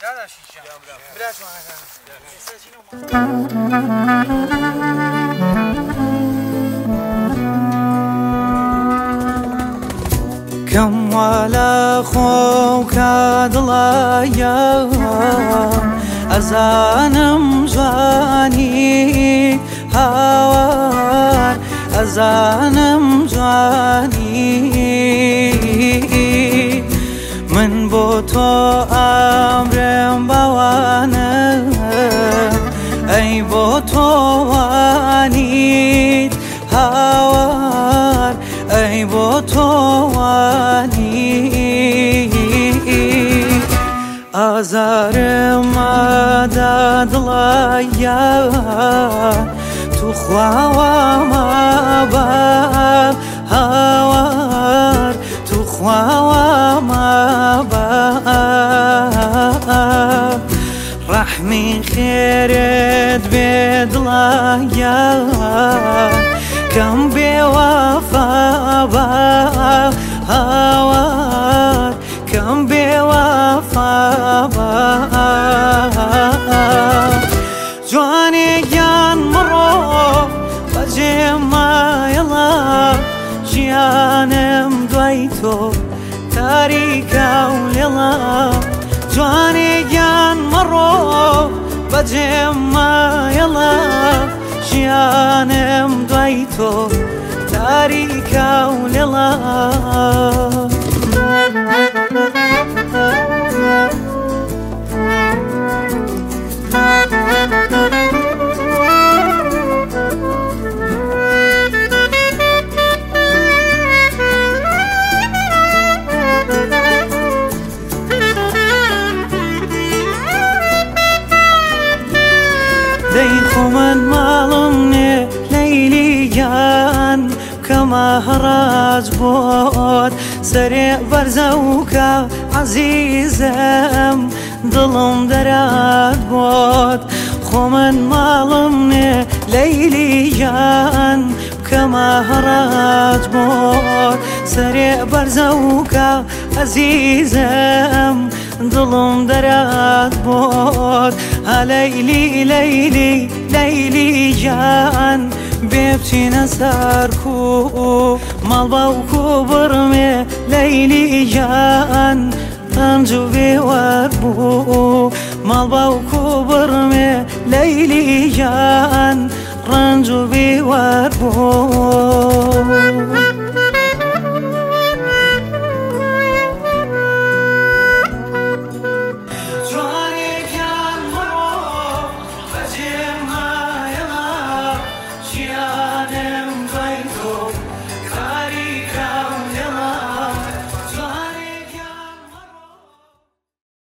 كم ولا خوك دڵایا ئەزانم جوانی هاوار ئەزانم جوانی من بۆ تۆ ئەمرم بەوانە ئەی بۆ تۆ وانیت هاوار ئەی بۆ تۆ ئازارم مادا دڵایا توخواوە مابە هاوار توخواوە مابە ڕەحمی خێرت بێ دڵایا کەم بێوەفا بە هاوار کەم بێوەفا بە جوانێکیان مرۆڤ بەجێم مایەڵە ژیانم دوای تۆ تاریکە و لێڵە جوانێکیان مرۆڤ بەجێم مایەڵە ژیانم دوای تۆ تاریکە و لێڵە دەی خۆمەن ماڵم نێ لەیلیان کەمە هەڕاج بۆت سەرێ بەرزەوکە عەزیزم دڵم دەرات بۆت خۆمەن ماڵم نێ لەیلیان کەمە هەڕاج بۆت سەرێ بەرزەوکە عەزیزم دڵم دەرات بۆت ها لەیلی لەیلی لەیلی جان بێ بچینە سەرکو ماڵ باوکو بڕمێ لەیلی جان ڕەنج و بێوار بوو ماڵ باوکو بڕمێ لەیلی جان ڕەنج و بێوار بوو